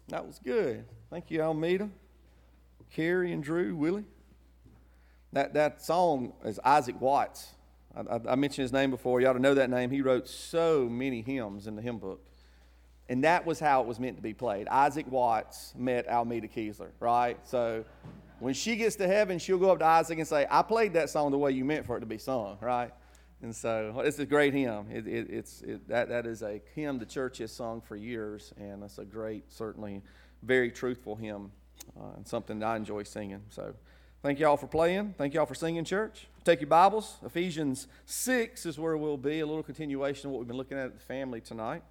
That was good. Thank you, Almeida, Carrie, and Drew, Willie. That song is Isaac Watts. I mentioned his name before. You ought to know that name. He wrote so many hymns in the hymn book. And that was how it was meant to be played. Isaac Watts met Almeida Kiesler, right? So when she gets to heaven, she'll go up to Isaac and say, I played that song the way you meant for it to be sung, right? And so it's a great hymn. That is a hymn the church has sung for years, and it's a great, certainly very truthful hymn, and something that I enjoy singing. So thank you all for playing. Thank you all for singing, church. Take your Bibles. Ephesians 6 is where we'll be, a little continuation of what we've been looking at the family tonight.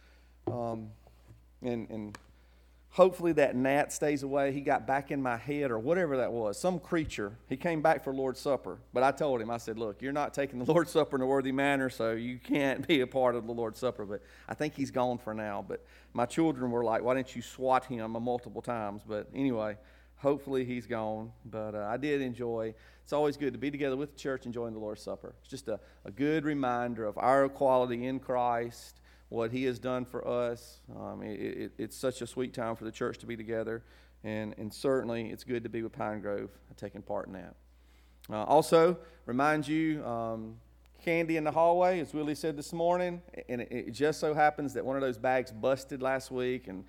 And hopefully that gnat stays away. He got back in my head or whatever that was. Some creature. He came back for Lord's Supper. But I told him, I said, look, you're not taking the Lord's Supper in a worthy manner, so you can't be a part of the Lord's Supper. But I think he's gone for now. But my children were like, why didn't you swat him multiple times? But anyway, hopefully he's gone. But I did enjoy. It's always good to be together with the church enjoying the Lord's Supper. It's just a good reminder of our equality in Christ, what he has done for us. It's such a sweet time for the church to be together, and certainly it's good to be with Pine Grove taking part in that. Also, remind you, candy in the hallway, as Willie said this morning, and it just so happens that one of those bags busted last week, and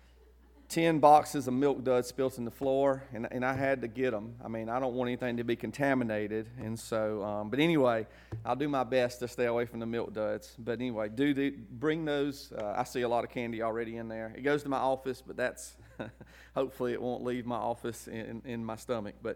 10 boxes of Milk Duds spilt in the floor, and I had to get them. I mean, I don't want anything to be contaminated, and so, but anyway, I'll do my best to stay away from the Milk Duds. But anyway, bring those. I see a lot of candy already in there. It goes to my office, but that's, hopefully it won't leave my office in my stomach. But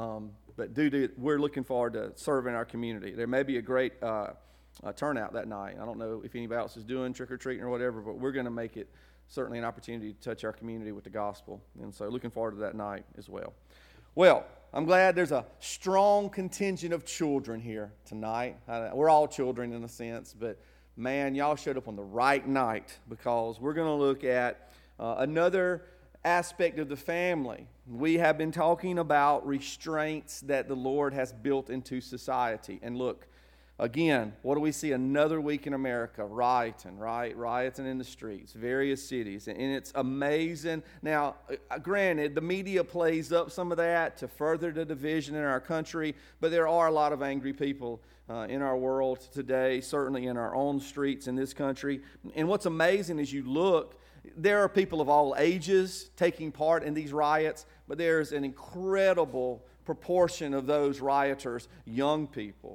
we're looking forward to serving our community. There may be a great turnout that night. I don't know if anybody else is doing trick-or-treating or whatever, but we're going to make it certainly an opportunity to touch our community with the gospel. And so looking forward to that night as well. Well, I'm glad there's a strong contingent of children here tonight. We're all children in a sense, but man, y'all showed up on the right night, because we're going to look at another aspect of the family. We have been talking about restraints that the Lord has built into society. And look, again, what do we see another week in America? Rioting in the streets, various cities. And it's amazing. Now, granted, the media plays up some of that to further the division in our country, but there are a lot of angry people in our world today, certainly in our own streets in this country. And what's amazing is you look, there are people of all ages taking part in these riots, but there's an incredible proportion of those rioters, young people.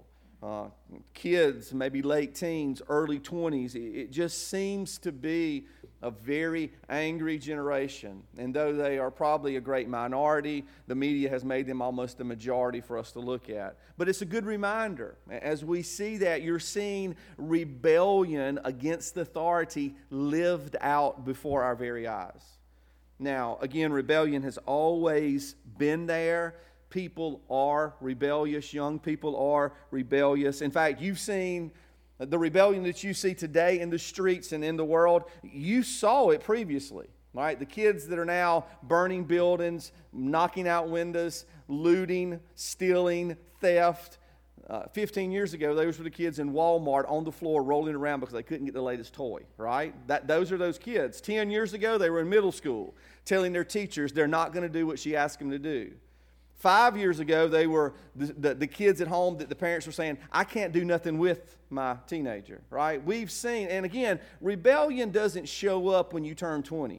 Kids, maybe late teens, early 20s. It just seems to be a very angry generation. And though they are probably a great minority, the media has made them almost a majority for us to look at. But it's a good reminder. As we see that, you're seeing rebellion against authority lived out before our very eyes. Now, again, rebellion has always been there. People are rebellious. Young people are rebellious. In fact, you've seen the rebellion that you see today in the streets and in the world. You saw it previously, right? The kids that are now burning buildings, knocking out windows, looting, stealing, theft. 15 years ago, those were the kids in Walmart on the floor rolling around because they couldn't get the latest toy, right? Those are those kids. 10 years ago, they were in middle school telling their teachers they're not going to do what she asked them to do. 5 years ago, they were the kids at home that the parents were saying, I can't do nothing with my teenager, right? We've seen, and again, rebellion doesn't show up when you turn 20.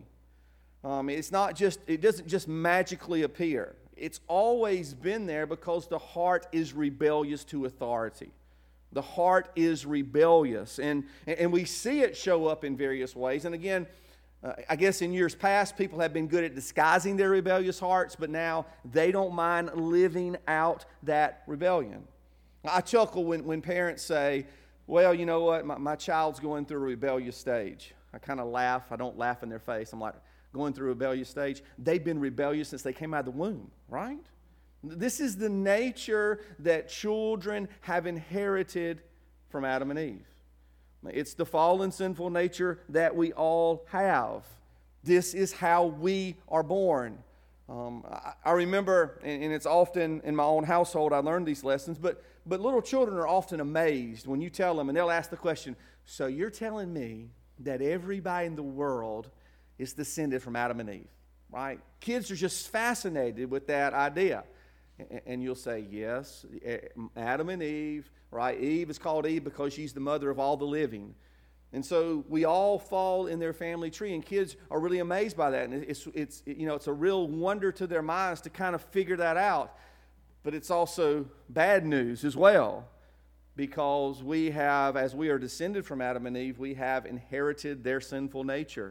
It doesn't just magically appear. It's always been there because the heart is rebellious to authority. The heart is rebellious, and we see it show up in various ways. And again, I guess in years past, people have been good at disguising their rebellious hearts, but now they don't mind living out that rebellion. I chuckle when parents say, well, you know what, my child's going through a rebellious stage. I kind of laugh. I don't laugh in their face. I'm like, going through a rebellious stage? They've been rebellious since they came out of the womb, right? This is the nature that children have inherited from Adam and Eve. It's the fallen, sinful nature that we all have. This is how we are born. I remember, and it's often in my own household I learned these lessons, but little children are often amazed when you tell them, and they'll ask the question, so you're telling me that everybody in the world is descended from Adam and Eve, right? Kids are just fascinated with that idea. And you'll say, yes, Adam and Eve, right? Eve is called Eve because she's the mother of all the living. And so we all fall in their family tree, and kids are really amazed by that. And it's a real wonder to their minds to kind of figure that out. But it's also bad news as well, because we have, as we are descended from Adam and Eve, we have inherited their sinful nature.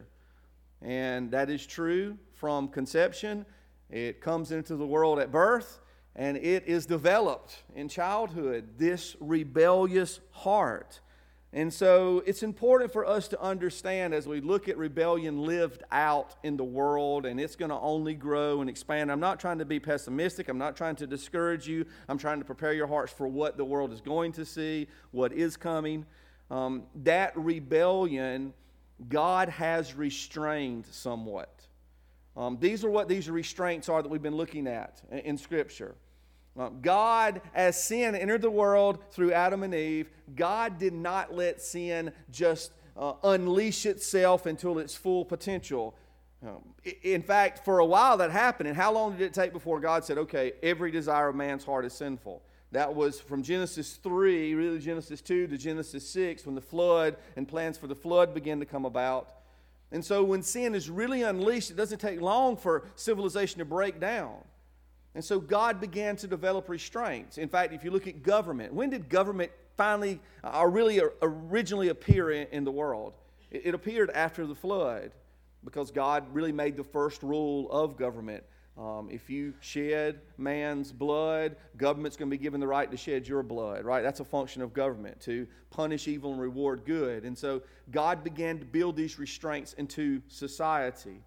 And that is true from conception. It comes into the world at birth. And it is developed in childhood, this rebellious heart. And so it's important for us to understand as we look at rebellion lived out in the world, and it's going to only grow and expand. I'm not trying to be pessimistic. I'm not trying to discourage you. I'm trying to prepare your hearts for what the world is going to see, what is coming. That rebellion, God has restrained somewhat. These are what these restraints are that we've been looking at in Scripture. God, as sin entered the world through Adam and Eve, God did not let sin just unleash itself until its full potential. In fact, for a while that happened. And how long did it take before God said, okay, every desire of man's heart is sinful? That was from Genesis 3, really Genesis 2 to Genesis 6, when the flood and plans for the flood began to come about. And so when sin is really unleashed, it doesn't take long for civilization to break down. And so God began to develop restraints. In fact, if you look at government, when did government finally or really originally appear in the world? It appeared after the flood, because God really made the first rule of government. If you shed man's blood, government's going to be given the right to shed your blood, right? That's a function of government, to punish evil and reward good. And so God began to build these restraints into society.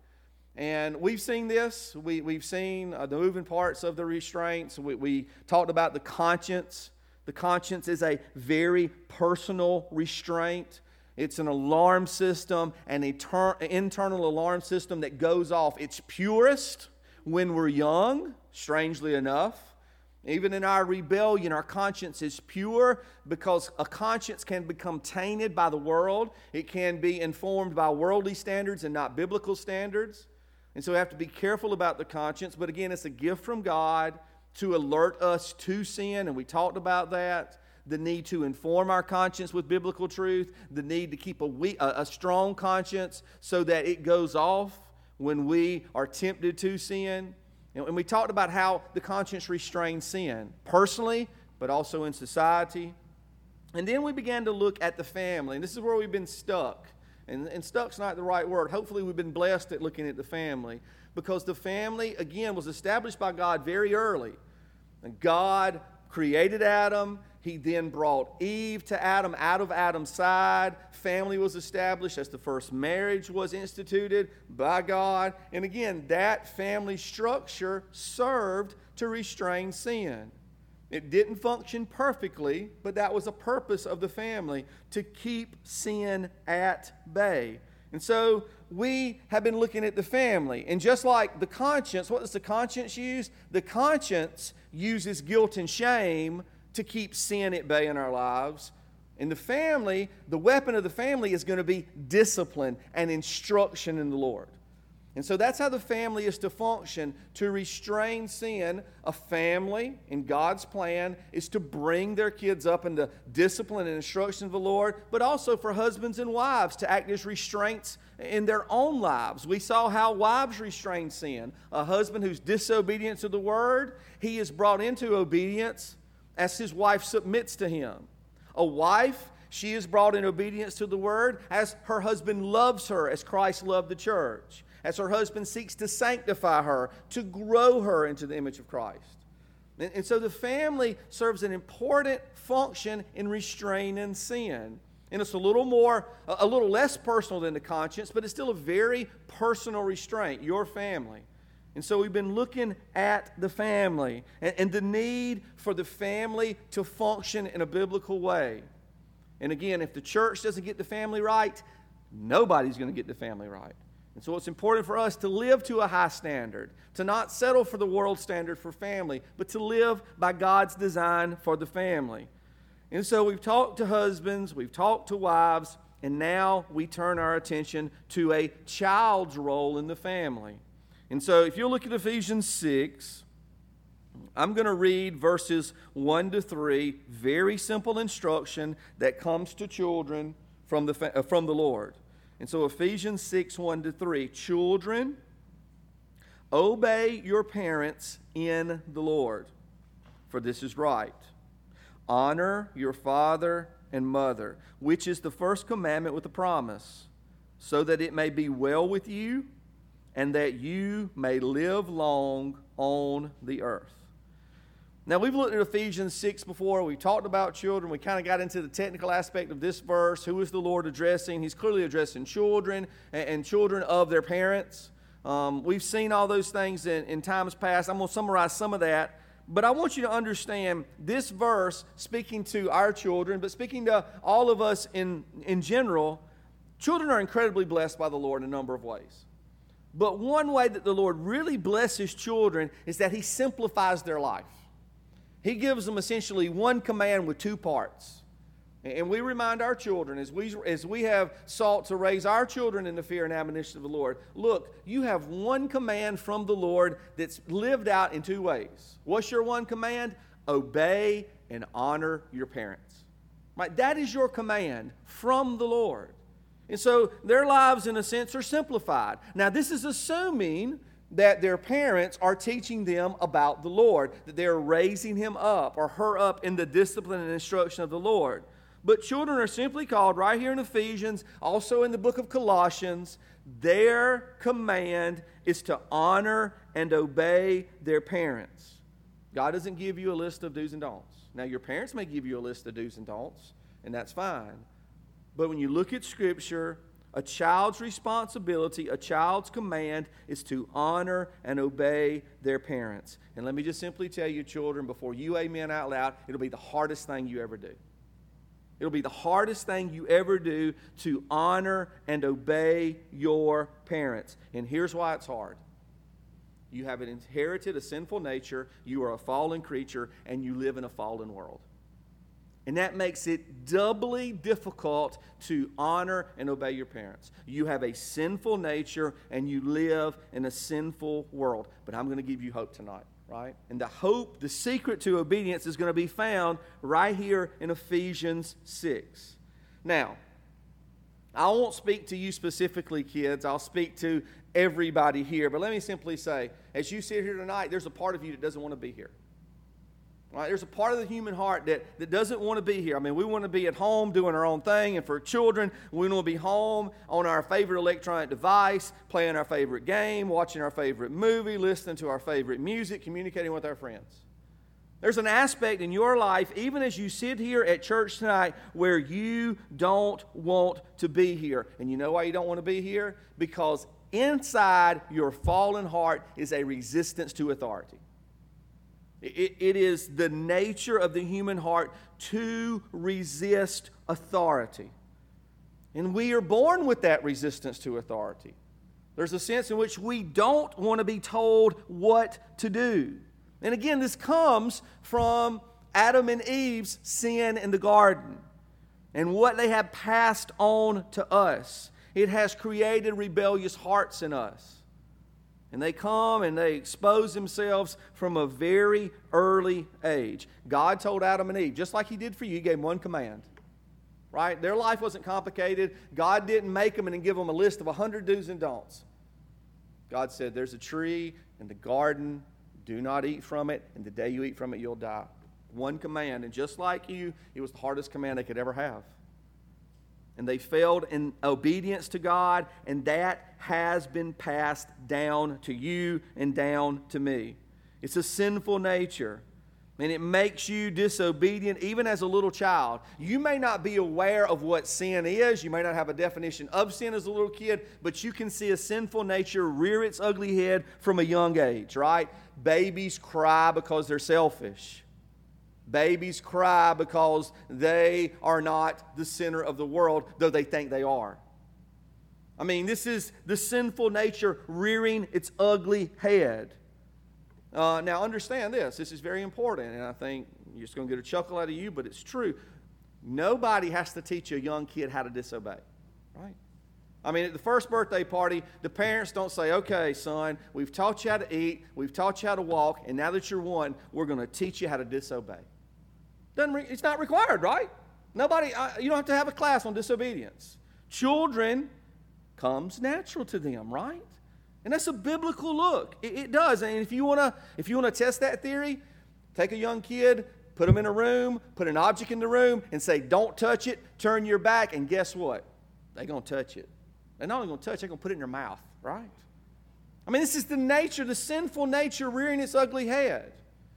And we've seen this. We've seen the moving parts of the restraints. We talked about the conscience. The conscience is a very personal restraint. It's an alarm system, an internal alarm system that goes off. It's purest when we're young, strangely enough. Even in our rebellion, our conscience is pure, because a conscience can become tainted by the world. It can be informed by worldly standards and not biblical standards. And so we have to be careful about the conscience. But again, it's a gift from God to alert us to sin, and we talked about that. The need to inform our conscience with biblical truth. The need to keep a strong conscience so that it goes off when we are tempted to sin. And we talked about how the conscience restrains sin, personally, but also in society. And then we began to look at the family. And this is where we've been stuck. And stuck's not the right word. Hopefully we've been blessed at looking at the family, because the family, again, was established by God very early. And God created Adam. He then brought Eve to Adam out of Adam's side. Family was established as the first marriage was instituted by God. And again, that family structure served to restrain sin. It didn't function perfectly, but that was a purpose of the family, to keep sin at bay. And so we have been looking at the family. And just like the conscience, what does the conscience use? The conscience uses guilt and shame to keep sin at bay in our lives. In the family, the weapon of the family is going to be discipline and instruction in the Lord. And so that's how the family is to function, to restrain sin. A family, in God's plan, is to bring their kids up into discipline and instruction of the Lord, but also for husbands and wives to act as restraints in their own lives. We saw how wives restrain sin. A husband who's disobedient to the word, he is brought into obedience as his wife submits to him. A wife, she is brought in obedience to the word as her husband loves her, as Christ loved the church, as her husband seeks to sanctify her, to grow her into the image of Christ. And so the family serves an important function in restraining sin. And it's a little less personal than the conscience, but it's still a very personal restraint, your family. And so we've been looking at the family and the need for the family to function in a biblical way. And again, if the church doesn't get the family right, nobody's going to get the family right. And so it's important for us to live to a high standard, to not settle for the world standard for family, but to live by God's design for the family. And so we've talked to husbands, we've talked to wives, And now we turn our attention to a child's role in the family. And so if you look at Ephesians 6, I'm going to read verses 1 to 3, very simple instruction that comes to children from the Lord. And so Ephesians 6, 1 to 3, children, obey your parents in the Lord, for this is right. Honor your father and mother, which is the first commandment with a promise, so that it may be well with you and that you may live long on the earth. Now, we've looked at Ephesians 6 before. We talked about children. We kind of got into the technical aspect of this verse. Who is the Lord addressing? He's clearly addressing children and children of their parents. We've seen all those things in times past. I'm going to summarize some of that. But I want you to understand this verse, speaking to our children, but speaking to all of us in general, children are incredibly blessed by the Lord in a number of ways. But one way that the Lord really blesses children is that He simplifies their life. He gives them essentially one command with two parts. And we remind our children, as we have sought to raise our children in the fear and admonition of the Lord, look, you have one command from the Lord that's lived out in two ways. What's your one command? Obey and honor your parents. Right? That is your command from the Lord. And so their lives, in a sense, are simplified. Now, this is assuming that their parents are teaching them about the Lord, that they're raising him up or her up in the discipline and instruction of the Lord. But children are simply called right here in Ephesians, also in the book of Colossians, their command is to honor and obey their parents. God doesn't give you a list of do's and don'ts. Now, your parents may give you a list of do's and don'ts, and that's fine. But when you look at Scripture, a child's responsibility, a child's command is to honor and obey their parents. And let me just simply tell you, children, before you amen out loud, it'll be the hardest thing you ever do. It'll be the hardest thing you ever do to honor and obey your parents. And here's why it's hard. You have inherited a sinful nature, you are a fallen creature, and you live in a fallen world. And that makes it doubly difficult to honor and obey your parents. You have a sinful nature, and you live in a sinful world. But I'm going to give you hope tonight. Right? And the hope, the secret to obedience is going to be found right here in Ephesians 6. Now, I won't speak to you specifically, kids. I'll speak to everybody here. But let me simply say, as you sit here tonight, there's a part of you that doesn't want to be here. Right? There's a part of the human heart that doesn't want to be here. I mean, we want to be at home doing our own thing. And for children, we want to be home on our favorite electronic device, playing our favorite game, watching our favorite movie, listening to our favorite music, communicating with our friends. There's an aspect in your life, even as you sit here at church tonight, where you don't want to be here. And you know why you don't want to be here? Because inside your fallen heart is a resistance to authority. It is the nature of the human heart to resist authority. And we are born with that resistance to authority. There's a sense in which we don't want to be told what to do. And again, this comes from Adam and Eve's sin in the garden and what they have passed on to us. It has created rebellious hearts in us. And they come and they expose themselves from a very early age. God told Adam and Eve, just like He did for you, He gave them one command. Right? Their life wasn't complicated. God didn't make them and then give them a list of 100 do's and don'ts. God said, there's a tree in the garden. Do not eat from it. And the day you eat from it, you'll die. One command. And just like you, it was the hardest command they could ever have. And they failed in obedience to God, and that has been passed down to you and down to me. It's a sinful nature, and it makes you disobedient even as a little child. You may not be aware of what sin is. You may not have a definition of sin as a little kid, but you can see a sinful nature rear its ugly head from a young age, right? Babies cry because they're selfish. Babies cry because they are not the center of the world, though they think they are. I mean, this is the sinful nature rearing its ugly head. Now, understand this. This is very important, and I think you're just going to get a chuckle out of you, but it's true. Nobody has to teach a young kid how to disobey, right? I mean, at the first birthday party, the parents don't say, okay, son, we've taught you how to eat, we've taught you how to walk, and now that you're one, we're going to teach you how to disobey. It's not required, right? You don't have to have a class on disobedience. Children comes natural to them, right? And that's a biblical look. It does. And if you want to test that theory, take a young kid, put them in a room, put an object in the room, and say, don't touch it, turn your back, and guess what? They're going to touch it. They're not only going to touch it, they're going to put it in their mouth, right? I mean, this is the sinful nature rearing its ugly head.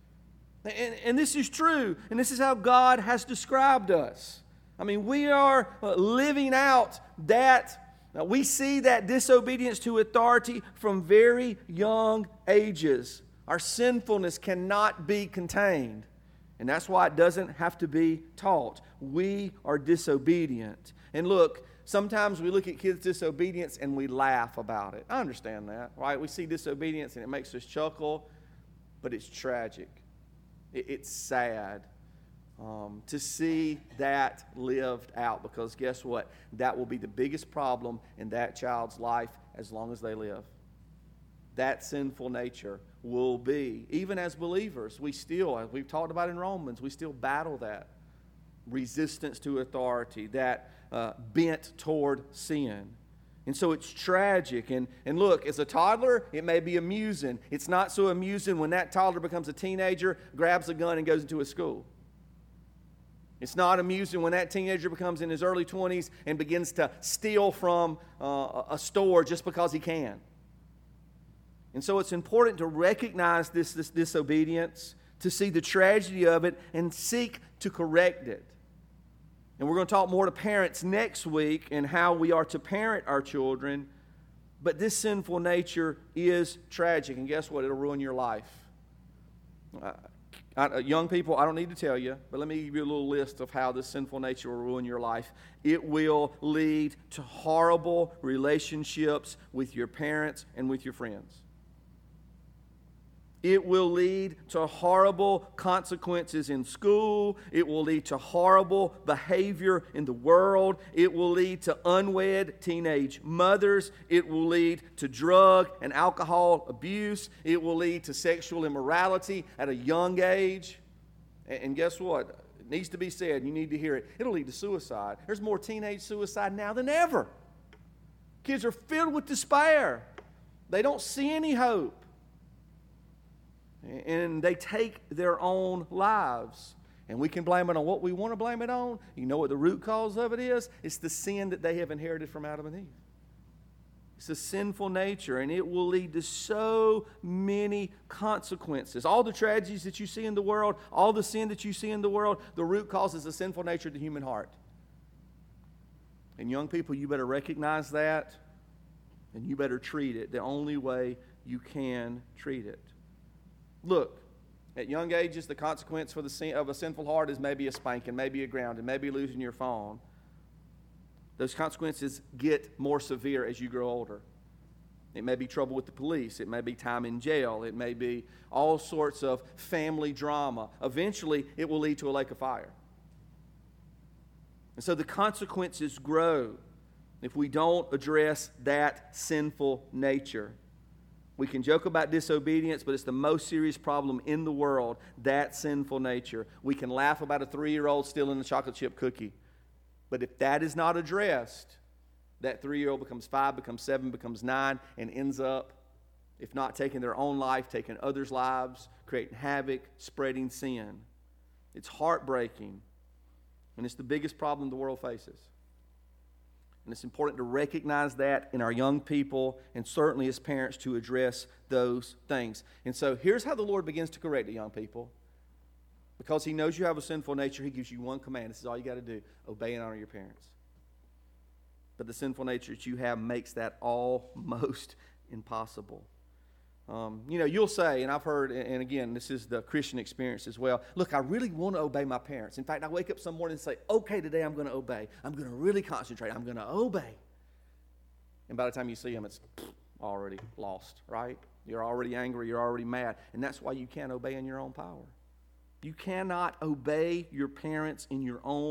And this is true, and this is how God has described us. I mean, we are living out that. We see that disobedience to authority from very young ages. Our sinfulness cannot be contained. And that's why it doesn't have to be taught. We are disobedient. And look, sometimes we look at kids' disobedience and we laugh about it. I understand that, right? We see disobedience and it makes us chuckle, but it's tragic. It's sad to see that lived out, because guess what? That will be the biggest problem in that child's life as long as they live. That sinful nature will be, even as believers, as we've talked about in Romans, we still battle that resistance to authority, that bent toward sin. And so it's tragic. And look, as a toddler, it may be amusing. It's not so amusing when that toddler becomes a teenager, grabs a gun, and goes into a school. It's not amusing when that teenager becomes in his early 20s and begins to steal from a store just because he can. And so it's important to recognize this disobedience, to see the tragedy of it, and seek to correct it. And we're going to talk more to parents next week and how we are to parent our children. But this sinful nature is tragic. And guess what? It'll ruin your life. Young people, I don't need to tell you, but let me give you a little list of how this sinful nature will ruin your life. It will lead to horrible relationships with your parents and with your friends. It will lead to horrible consequences in school. It will lead to horrible behavior in the world. It will lead to unwed teenage mothers. It will lead to drug and alcohol abuse. It will lead to sexual immorality at a young age. And guess what? It needs to be said. You need to hear it. It'll lead to suicide. There's more teenage suicide now than ever. Kids are filled with despair. They don't see any hope. And they take their own lives. And we can blame it on what we want to blame it on. You know what the root cause of it is? It's the sin that they have inherited from Adam and Eve. It's a sinful nature, and it will lead to so many consequences. All the tragedies that you see in the world, all the sin that you see in the world, the root cause is the sinful nature of the human heart. And young people, you better recognize that, and you better treat it the only way you can treat it. Look, at young ages, the consequence for the sin of a sinful heart is maybe a spanking, maybe a grounding, maybe losing your phone. Those consequences get more severe as you grow older. It may be trouble with the police. It may be time in jail. It may be all sorts of family drama. Eventually, it will lead to a lake of fire. And so the consequences grow if we don't address that sinful nature. We can joke about disobedience, but it's the most serious problem in the world, that sinful nature. We can laugh about a 3-year-old stealing a chocolate chip cookie. But if that is not addressed, that 3-year-old becomes 5, becomes 7, becomes 9, and ends up, if not taking their own life, taking others' lives, creating havoc, spreading sin. It's heartbreaking, and it's the biggest problem the world faces. And it's important to recognize that in our young people, and certainly as parents to address those things. And so here's how the Lord begins to correct the young people. Because He knows you have a sinful nature, He gives you one command. This is all you got to do. Obey and honor your parents. But the sinful nature that you have makes that almost impossible. You'll say, and I've heard, and again, this is the Christian experience as well, look, I really want to obey my parents. In fact, I wake up some morning and say, okay, today I'm going to obey. I'm going to really concentrate. I'm going to obey. And by the time you see them, it's already lost, right? You're already angry. You're already mad. And that's why you can't obey in your own power. You cannot obey your parents in your own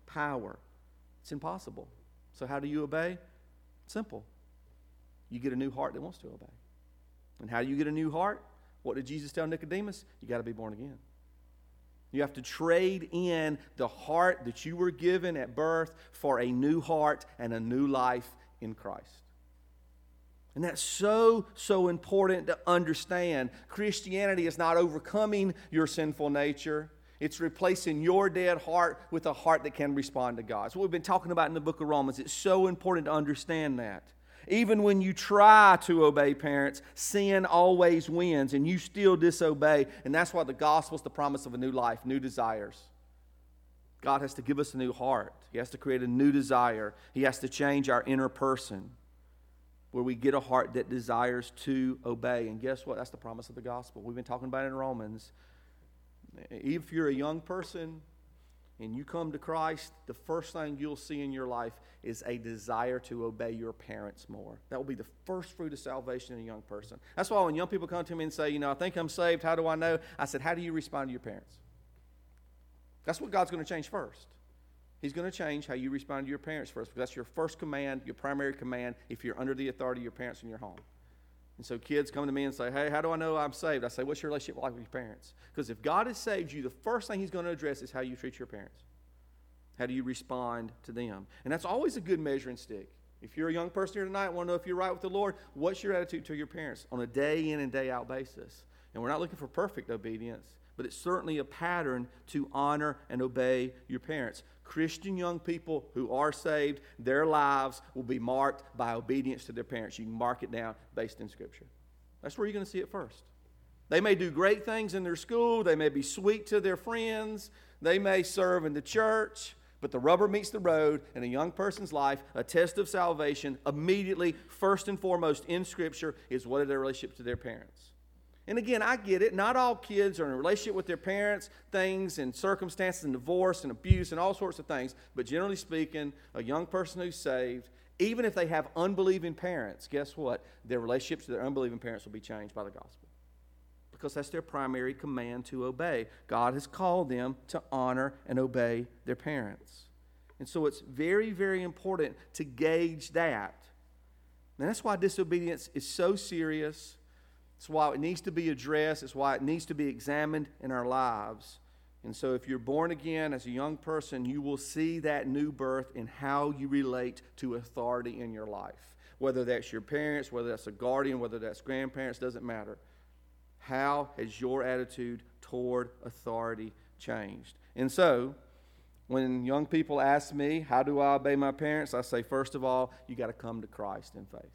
power. It's impossible. So how do you obey? Simple. You get a new heart that wants to obey. And how do you get a new heart? What did Jesus tell Nicodemus? You got to be born again. You have to trade in the heart that you were given at birth for a new heart and a new life in Christ. And that's so, so important to understand. Christianity is not overcoming your sinful nature. It's replacing your dead heart with a heart that can respond to God. It's what we've been talking about in the book of Romans. It's so important to understand that. Even when you try to obey parents, sin always wins and you still disobey. And that's why the gospel is the promise of a new life, new desires. God has to give us a new heart. He has to create a new desire. He has to change our inner person where we get a heart that desires to obey. And guess what? That's the promise of the gospel. We've been talking about it in Romans. If you're a young person and you come to Christ, the first thing you'll see in your life is a desire to obey your parents more. That will be the first fruit of salvation in a young person. That's why when young people come to me and say, I think I'm saved, how do I know? I said, how do you respond to your parents? That's what God's going to change first. He's going to change how you respond to your parents first, because that's your first command, your primary command, if you're under the authority of your parents in your home. And so kids come to me and say, hey, how do I know I'm saved? I say, what's your relationship like with your parents? Because if God has saved you, the first thing He's going to address is how you treat your parents. How do you respond to them? And that's always a good measuring stick. If you're a young person here tonight and want to know if you're right with the Lord, what's your attitude to your parents on a day in and day out basis? And we're not looking for perfect obedience, but it's certainly a pattern to honor and obey your parents. Christian young people who are saved, their lives will be marked by obedience to their parents. You can mark it down based in Scripture. That's where you're going to see it first. They may do great things in their school. They may be sweet to their friends. They may serve in the church. But the rubber meets the road in a young person's life, a test of salvation, immediately, first and foremost in Scripture, is what are their relationship to their parents. And again, I get it. Not all kids are in a relationship with their parents, things and circumstances and divorce and abuse and all sorts of things. But generally speaking, a young person who's saved, even if they have unbelieving parents, guess what? Their relationships to their unbelieving parents will be changed by the gospel. Because that's their primary command to obey. God has called them to honor and obey their parents. And so it's very, very important to gauge that. And that's why disobedience is so serious. It's why it needs to be addressed. It's why it needs to be examined in our lives. And so if you're born again as a young person, you will see that new birth in how you relate to authority in your life. Whether that's your parents, whether that's a guardian, whether that's grandparents, doesn't matter. How has your attitude toward authority changed? And so, when young people ask me, how do I obey my parents? I say, first of all, you got to come to Christ in faith.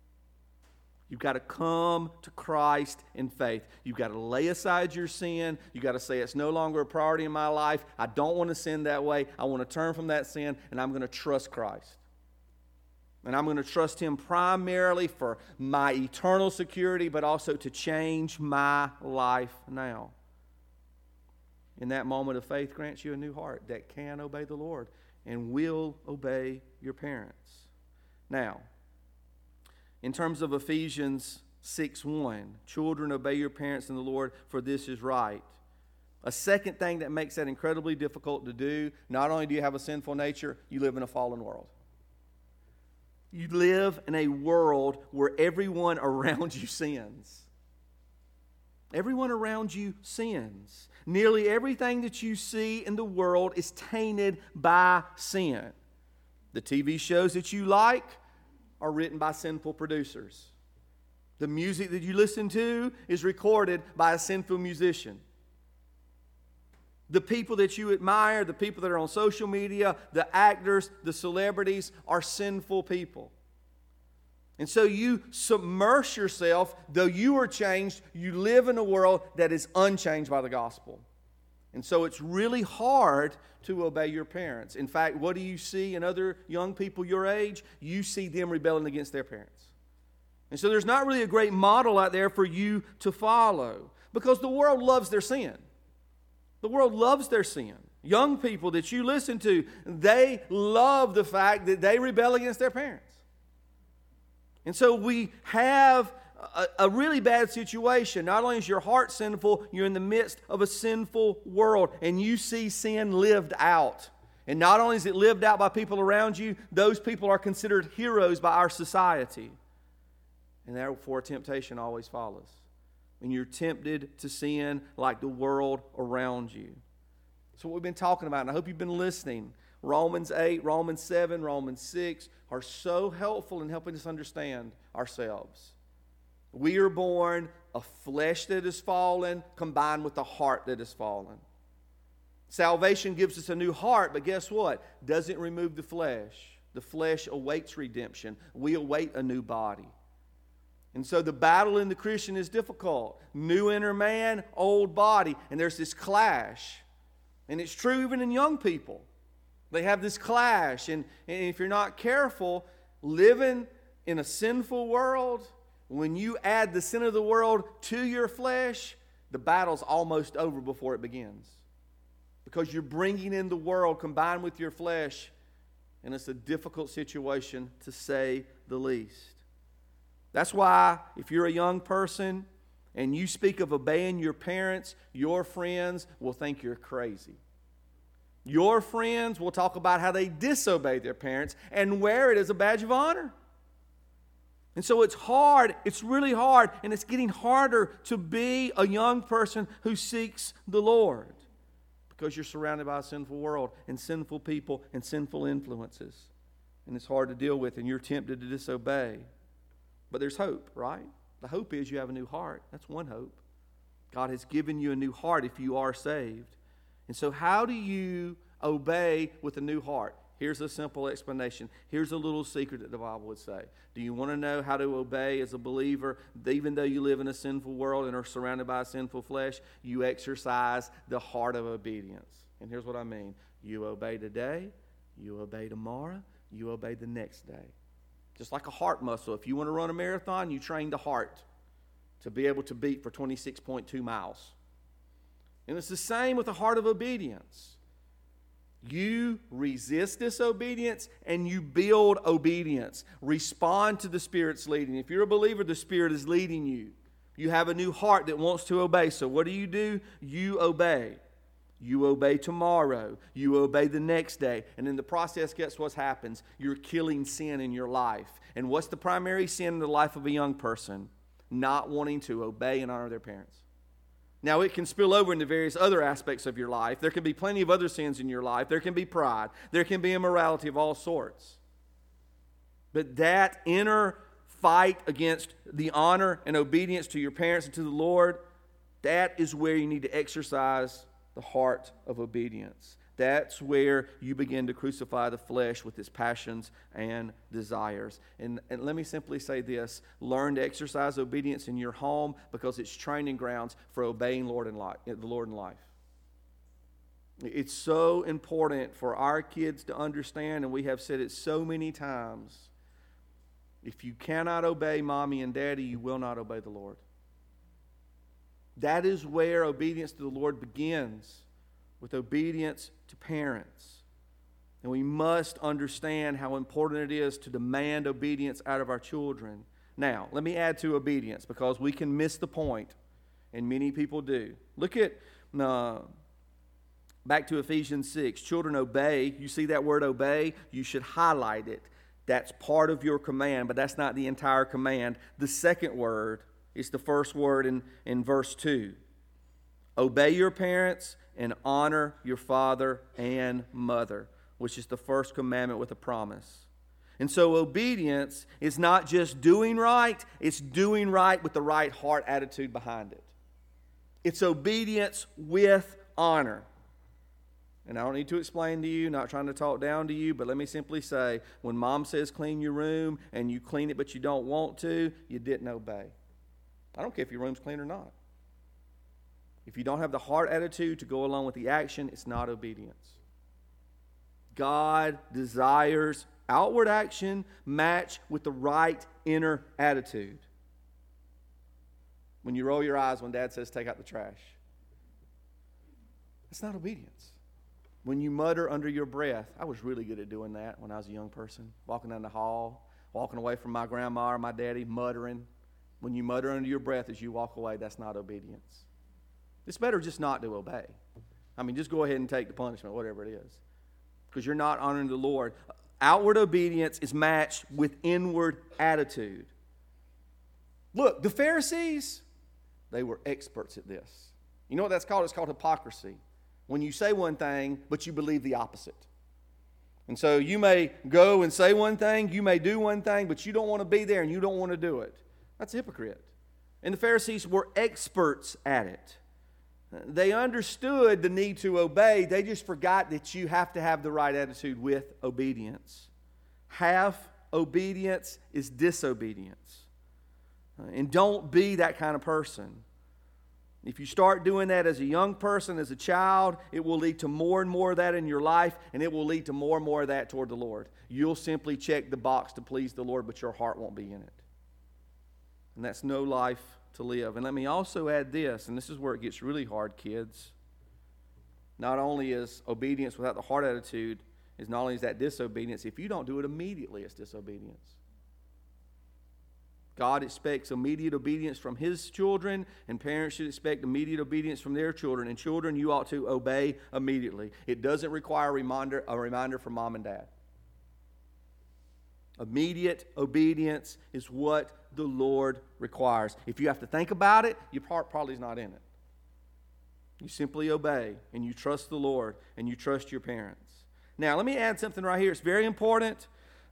You've got to come to Christ in faith. You've got to lay aside your sin. You've got to say, it's no longer a priority in my life. I don't want to sin that way. I want to turn from that sin, and I'm going to trust Christ. And I'm going to trust Him primarily for my eternal security, but also to change my life now. And that moment of faith grants you a new heart that can obey the Lord and will obey your parents. Now, in terms of Ephesians 6:1, children, obey your parents in the Lord, for this is right. A second thing that makes that incredibly difficult to do, not only do you have a sinful nature, you live in a fallen world. You live in a world where everyone around you sins. Everyone around you sins. Nearly everything that you see in the world is tainted by sin. The TV shows that you like are written by sinful producers. The music that you listen to is recorded by a sinful musician. The people that you admire, the people that are on social media, the actors, the celebrities are sinful people. And so you submerge yourself, though you are changed, you live in a world that is unchanged by the gospel. And so it's really hard to obey your parents. In fact, what do you see in other young people your age? You see them rebelling against their parents. And so there's not really a great model out there for you to follow, because the world loves their sin. The world loves their sin. Young people that you listen to, they love the fact that they rebel against their parents. And so we have a really bad situation. Not only is your heart sinful, you're in the midst of a sinful world, and you see sin lived out. And not only is it lived out by people around you, those people are considered heroes by our society. And therefore, temptation always follows. And you're tempted to sin like the world around you. That's what we've been talking about, and I hope you've been listening. Romans 8, Romans 7, Romans 6 are so helpful in helping us understand ourselves. We are born a flesh that is fallen combined with a heart that is fallen. Salvation gives us a new heart, but guess what? Doesn't remove the flesh. The flesh awaits redemption. We await a new body. And so the battle in the Christian is difficult. New inner man, old body. And there's this clash. And it's true even in young people. They have this clash. And if you're not careful, living in a sinful world, when you add the sin of the world to your flesh, the battle's almost over before it begins. Because you're bringing in the world combined with your flesh, and it's a difficult situation to say the least. That's why if you're a young person and you speak of obeying your parents, your friends will think you're crazy. Your friends will talk about how they disobey their parents and wear it as a badge of honor. And so it's hard, it's really hard, and it's getting harder to be a young person who seeks the Lord. Because you're surrounded by a sinful world and sinful people and sinful influences. And it's hard to deal with, and you're tempted to disobey. But there's hope, right? The hope is you have a new heart. That's one hope. God has given you a new heart if you are saved. And so how do you obey with a new heart? Here's a simple explanation. Here's a little secret that the Bible would say. Do you want to know how to obey as a believer? Even though you live in a sinful world and are surrounded by a sinful flesh, you exercise the heart of obedience. And here's what I mean. You obey today, you obey tomorrow, you obey the next day. Just like a heart muscle. If you want to run a marathon, you train the heart to be able to beat for 26.2 miles. And it's the same with the heart of obedience. You resist disobedience and you build obedience. Respond to the Spirit's leading. If you're a believer, the Spirit is leading you. You have a new heart that wants to obey. So what do? You obey. You obey tomorrow. You obey the next day. And in the process, guess what happens? You're killing sin in your life. And what's the primary sin in the life of a young person? Not wanting to obey and honor their parents. Now, it can spill over into various other aspects of your life. There can be plenty of other sins in your life. There can be pride. There can be immorality of all sorts. But that inner fight against the honor and obedience to your parents and to the Lord, that is where you need to exercise the heart of obedience. That's where you begin to crucify the flesh with its passions and desires. And let me simply say this. Learn to exercise obedience in your home because it's training grounds for obeying the Lord in life. It's so important for our kids to understand, and we have said it so many times, if you cannot obey mommy and daddy, you will not obey the Lord. That is where obedience to the Lord begins, with obedience to parents. And we must understand how important it is to demand obedience out of our children. Now, let me add to obedience because we can miss the point, and many people do. Look at, back to Ephesians 6. Children, obey. You see that word obey? You should highlight it. That's part of your command, but that's not the entire command. The second word is the first word in verse 2. Obey your parents and honor your father and mother, which is the first commandment with a promise. And so obedience is not just doing right, it's doing right with the right heart attitude behind it. It's obedience with honor. And I don't need to explain to you, not trying to talk down to you, but let me simply say, when mom says clean your room and you clean it but you don't want to, you didn't obey. I don't care if your room's clean or not. If you don't have the heart attitude to go along with the action, it's not obedience. God desires outward action matched with the right inner attitude. When you roll your eyes when Dad says take out the trash, that's not obedience. When you mutter under your breath, I was really good at doing that when I was a young person, walking down the hall, walking away from my grandma or my daddy, muttering. When you mutter under your breath as you walk away, that's not obedience. It's better just not to obey. I mean, just go ahead and take the punishment, whatever it is. because you're not honoring the Lord. Outward obedience is matched with inward attitude. Look, the Pharisees, they were experts at this. You know what that's called? It's called hypocrisy. When you say one thing, but you believe the opposite. And so you may go and say one thing, you may do one thing, but you don't want to be there and you don't want to do it. That's a hypocrite. And the Pharisees were experts at it. They understood the need to obey. They just forgot that you have to have the right attitude with obedience. Half obedience is disobedience. And don't be that kind of person. If you start doing that as a young person, as a child, it will lead to more and more of that in your life, and it will lead to more and more of that toward the Lord. You'll simply check the box to please the Lord, but your heart won't be in it. And that's no life to live. And let me also add this, and this is where it gets really hard, kids. Not only is obedience without the heart attitude, not only is that disobedience, if you don't do it immediately, it's disobedience. God expects immediate obedience from His children, and parents should expect immediate obedience from their children. And children, you ought to obey immediately. It doesn't require a reminder from mom and dad. Immediate obedience is what the Lord requires. If you have to think about it, your part probably is not in it. You simply obey, and you trust the Lord, and you trust your parents. Now, let me add something right here. It's very important.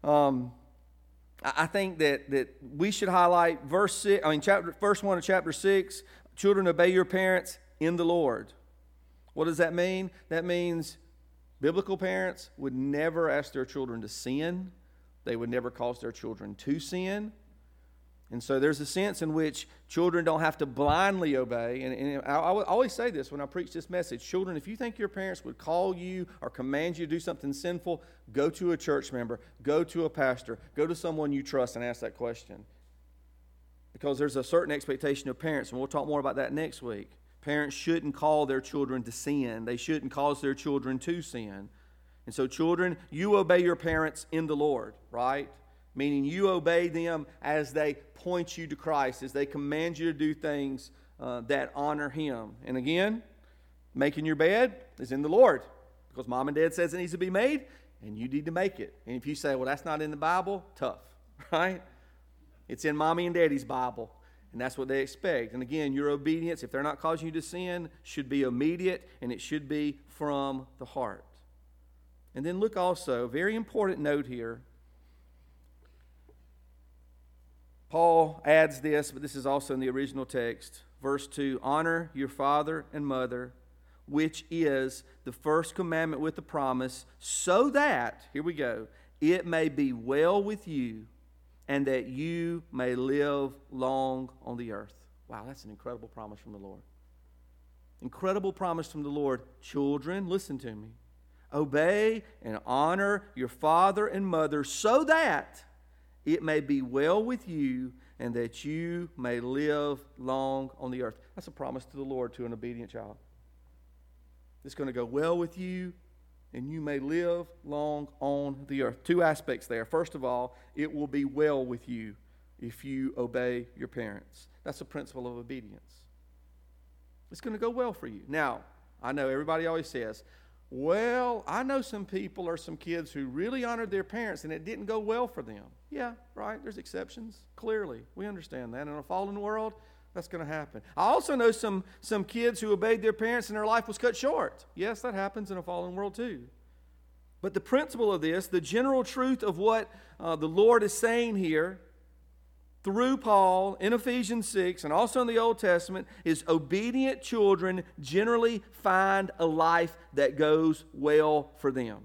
I think that we should highlight verse 1 of chapter 6, children, obey your parents in the Lord. What does that mean? That means biblical parents would never ask their children to sin. They would never cause their children to sin. And so there's a sense in which children don't have to blindly obey. And I always say this when I preach this message. Children, if you think your parents would call you or command you to do something sinful, go to a church member, go to a pastor, go to someone you trust and ask that question. Because there's a certain expectation of parents, and we'll talk more about that next week. Parents shouldn't call their children to sin. They shouldn't cause their children to sin. And so children, you obey your parents in the Lord, right? Meaning you obey them as they point you to Christ, as they command you to do things that honor Him. And again, making your bed is in the Lord, because mom and dad says it needs to be made, and you need to make it. And if you say, well, that's not in the Bible, tough, right? It's in mommy and daddy's Bible, and that's what they expect. And again, your obedience, if they're not causing you to sin, should be immediate, and it should be from the heart. And then look also, very important note here. Paul adds this, but this is also in the original text. Verse 2, honor your father and mother, which is the first commandment with the promise, so that, here we go, it may be well with you and that you may live long on the earth. Wow, that's an incredible promise from the Lord. Incredible promise from the Lord. Children, listen to me. Obey and honor your father and mother so that it may be well with you and that you may live long on the earth. That's a promise to the Lord to an obedient child. It's going to go well with you and you may live long on the earth. Two aspects there. First of all, it will be well with you if you obey your parents. That's a principle of obedience. It's going to go well for you. Now, I know everybody always says, well, I know some people or some kids who really honored their parents and it didn't go well for them. Yeah, right. There's exceptions. Clearly, we understand that. In a fallen world, that's going to happen. I also know some kids who obeyed their parents and their life was cut short. Yes, that happens in a fallen world too. But the principle of this, the general truth of what the Lord is saying here through Paul in Ephesians 6 and also in the Old Testament is obedient children generally find a life that goes well for them.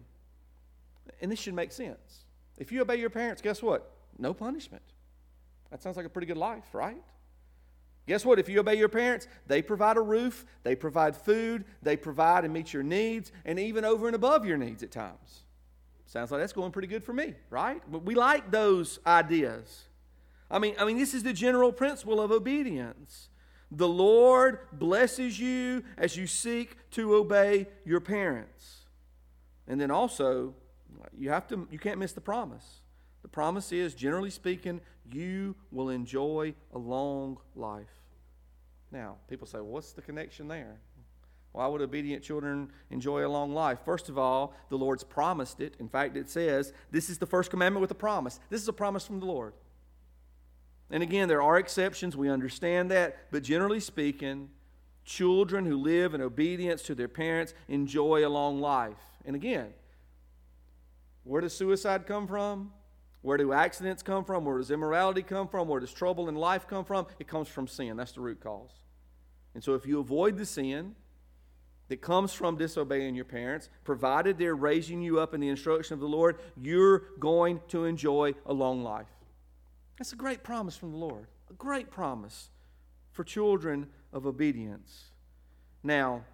And this should make sense. If you obey your parents, guess what? No punishment. That sounds like a pretty good life, right? Guess what? If you obey your parents, they provide a roof, they provide food, they provide and meet your needs, and even over and above your needs at times. Sounds like that's going pretty good for me, right? But we like those ideas. I mean, this is the general principle of obedience. The Lord blesses you as you seek to obey your parents. And then also, you can't miss the promise. The promise is, generally speaking, you will enjoy a long life. Now, people say, well, what's the connection there? Why would obedient children enjoy a long life? First of all, the Lord's promised it. In fact, it says, this is the first commandment with a promise. This is a promise from the Lord. And again, there are exceptions. We understand that. But generally speaking, children who live in obedience to their parents enjoy a long life. And again, where does suicide come from? Where do accidents come from? Where does immorality come from? Where does trouble in life come from? It comes from sin. That's the root cause. And so if you avoid the sin that comes from disobeying your parents, provided they're raising you up in the instruction of the Lord, you're going to enjoy a long life. That's a great promise from the Lord. A great promise for children of obedience. Now,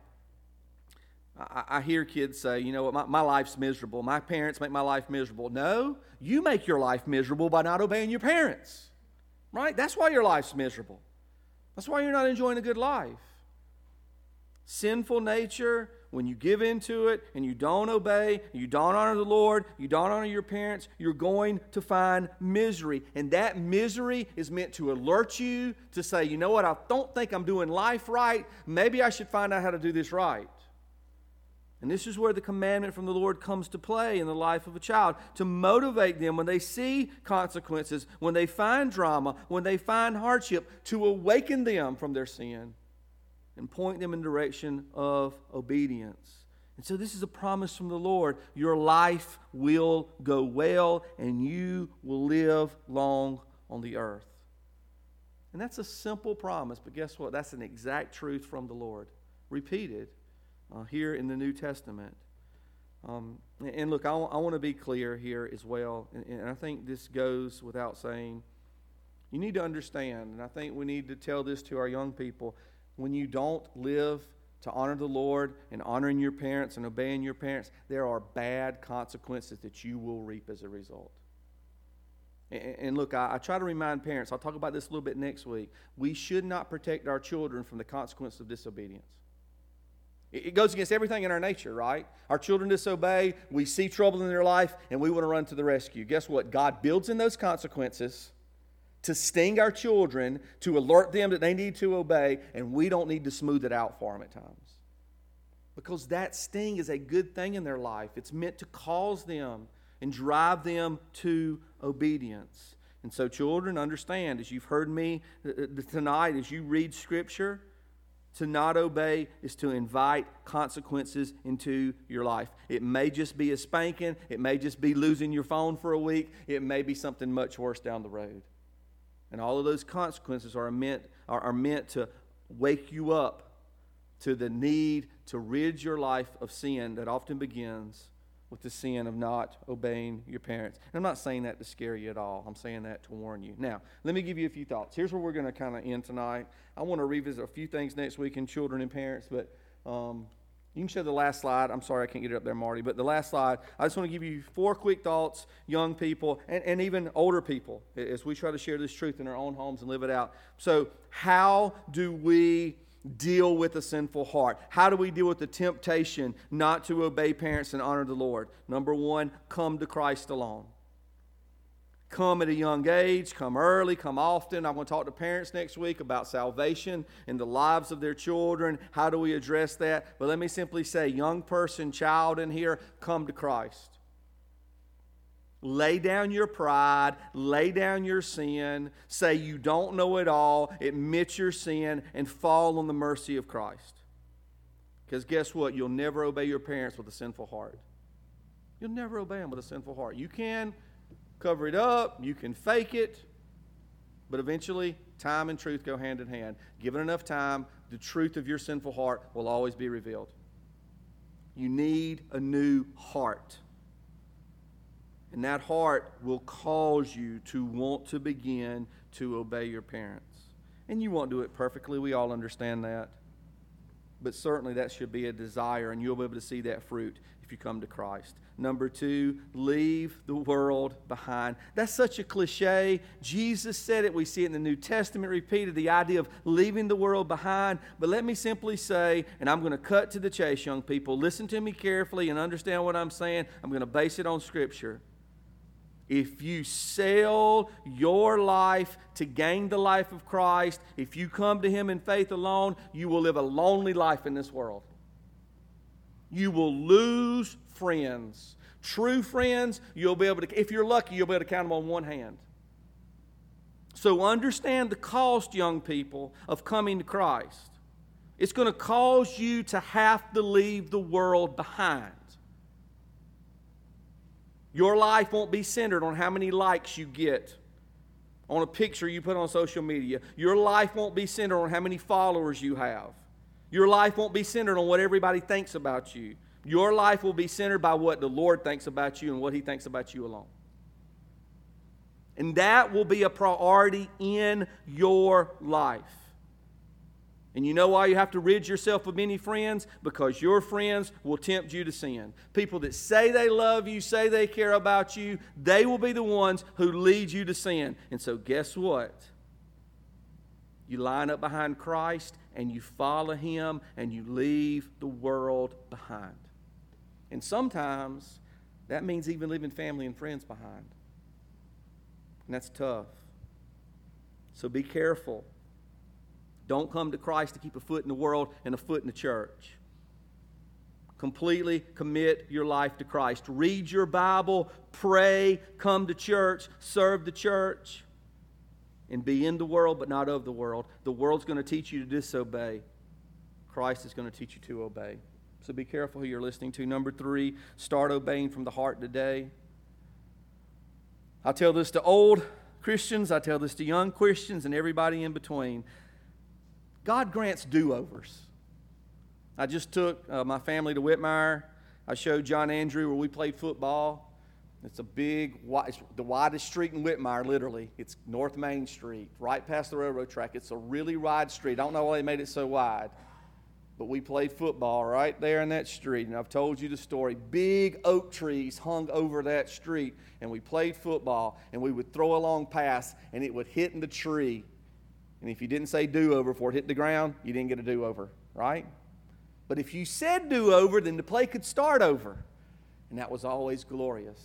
I hear kids say, you know what, my life's miserable. My parents make my life miserable. No, you make your life miserable by not obeying your parents. Right? That's why your life's miserable. That's why you're not enjoying a good life. Sinful nature, when you give into it and you don't obey, you don't honor the Lord, you don't honor your parents, you're going to find misery. And that misery is meant to alert you to say, you know what, I don't think I'm doing life right. Maybe I should find out how to do this right. And this is where the commandment from the Lord comes to play in the life of a child, to motivate them when they see consequences, when they find drama, when they find hardship, to awaken them from their sin and point them in the direction of obedience. And so this is a promise from the Lord. Your life will go well and you will live long on the earth. And that's a simple promise, but guess what? That's an exact truth from the Lord, repeated here in the New Testament. And look, I want to be clear here as well, and I think this goes without saying. You need to understand, and I think we need to tell this to our young people, when you don't live to honor the Lord and honoring your parents and obeying your parents, there are bad consequences that you will reap as a result. And look, I try to remind parents, I'll talk about this a little bit next week, we should not protect our children from the consequences of disobedience. It goes against everything in our nature, right? Our children disobey, we see trouble in their life, and we want to run to the rescue. Guess what? God builds in those consequences to sting our children, to alert them that they need to obey, and we don't need to smooth it out for them at times. Because that sting is a good thing in their life. It's meant to cause them and drive them to obedience. And so children, understand, as you've heard me tonight, as you read Scripture, to not obey is to invite consequences into your life. It may just be a spanking. It may just be losing your phone for a week. It may be something much worse down the road. And all of those consequences are meant to wake you up to the need to rid your life of sin that often begins with the sin of not obeying your parents. And I'm not saying that to scare you at all. I'm saying that to warn you. Now, let me give you a few thoughts. Here's where we're going to kind of end tonight. I want to revisit a few things next week in children and parents, but you can show the last slide. I'm sorry I can't get it up there, Marty, but the last slide, I just want to give you 4 quick thoughts, young people and even older people, as we try to share this truth in our own homes and live it out. So how do we deal with a sinful heart? How do we deal with the temptation not to obey parents and honor the Lord? Number 1, come to Christ alone. Come at a young age, come early, come often. I'm going to talk to parents next week about salvation in the lives of their children. How do we address that? But let me simply say, young person, child in here, come to Christ. Lay down your pride, lay down your sin, say you don't know it all, admit your sin, and fall on the mercy of Christ. Because guess what? You'll never obey your parents with a sinful heart. You'll never obey them with a sinful heart. You can cover it up, you can fake it, but eventually time and truth go hand in hand. Given enough time, the truth of your sinful heart will always be revealed. You need a new heart. And that heart will cause you to want to begin to obey your parents. And you won't do it perfectly. We all understand that. But certainly that should be a desire, and you'll be able to see that fruit if you come to Christ. Number 2, leave the world behind. That's such a cliche. Jesus said it. We see it in the New Testament repeated, the idea of leaving the world behind. But let me simply say, and I'm going to cut to the chase, young people. Listen to me carefully and understand what I'm saying. I'm going to base it on Scripture. If you sell your life to gain the life of Christ, if you come to Him in faith alone, you will live a lonely life in this world. you will lose friends. True friends, you'll be able to, if you're lucky, you'll be able to count them on one hand. So understand the cost, young people, of coming to Christ. It's going to cause you to have to leave the world behind. Your life won't be centered on how many likes you get on a picture you put on social media. Your life won't be centered on how many followers you have. Your life won't be centered on what everybody thinks about you. Your life will be centered by what the Lord thinks about you and what He thinks about you alone. And that will be a priority in your life. And you know why you have to rid yourself of many friends? Because your friends will tempt you to sin. People that say they love you, say they care about you, they will be the ones who lead you to sin. And so guess what? You line up behind Christ and you follow Him and you leave the world behind. And sometimes that means even leaving family and friends behind. And that's tough. So be careful. Don't come to Christ to keep a foot in the world and a foot in the church. Completely commit your life to Christ. Read your Bible, pray, come to church, serve the church, and be in the world but not of the world. The world's going to teach you to disobey. Christ is going to teach you to obey. So be careful who you're listening to. Number 3, start obeying from the heart today. I tell this to old Christians, I tell this to young Christians, and everybody in between. God grants do-overs. I just took my family to Whitmire. I showed John Andrew where we played football. It's a big, it's the widest street in Whitmire, literally. It's North Main Street, right past the railroad track. It's a really wide street. I don't know why they made it so wide. But we played football right there in that street. And I've told you the story. Big oak trees hung over that street. And we played football. And we would throw a long pass. And it would hit in the tree. And if you didn't say do-over before it hit the ground, you didn't get a do-over, right? But if you said do-over, then the play could start over. And that was always glorious.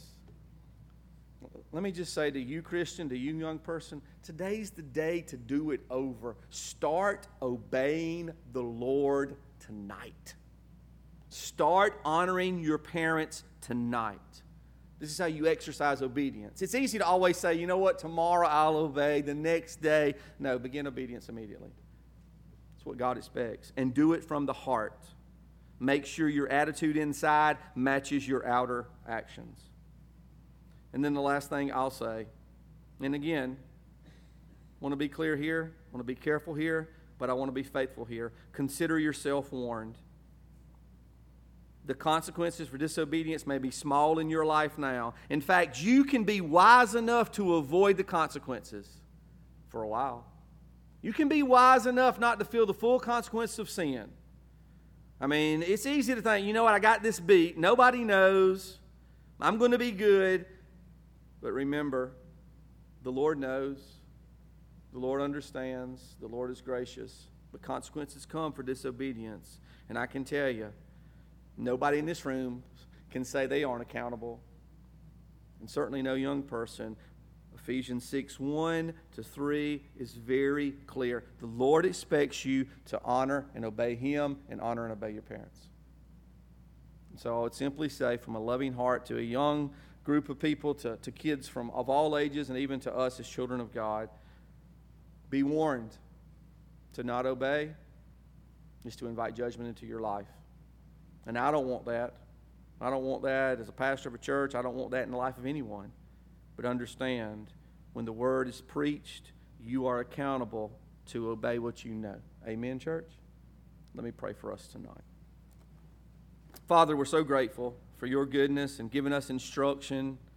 Let me just say to you, Christian, to you, young person, today's the day to do it over. Start obeying the Lord tonight. Start honoring your parents tonight. This is how you exercise obedience. It's easy to always say, you know what, tomorrow I'll obey, the next day. No, begin obedience immediately. That's what God expects. And do it from the heart. Make sure your attitude inside matches your outer actions. And then the last thing I'll say, and again, want to be clear here, want to be careful here, but I want to be faithful here. Consider yourself warned. The consequences for disobedience may be small in your life now. In fact, you can be wise enough to avoid the consequences for a while. You can be wise enough not to feel the full consequences of sin. I mean, it's easy to think, you know what, I got this beat. Nobody knows. I'm going to be good. But remember, the Lord knows. The Lord understands. The Lord is gracious. But consequences come for disobedience. And I can tell you, nobody in this room can say they aren't accountable. And certainly no young person. Ephesians 6:1-3 is very clear. The Lord expects you to honor and obey Him and honor and obey your parents. And so I would simply say, from a loving heart to a young group of people, to kids of all ages, and even to us as children of God, be warned. To not obey is to invite judgment into your life. And I don't want that. I don't want that as a pastor of a church. I don't want that in the life of anyone. But understand, when the word is preached, you are accountable to obey what you know. Amen, church? Let me pray for us tonight. Father, we're so grateful for your goodness and giving us instruction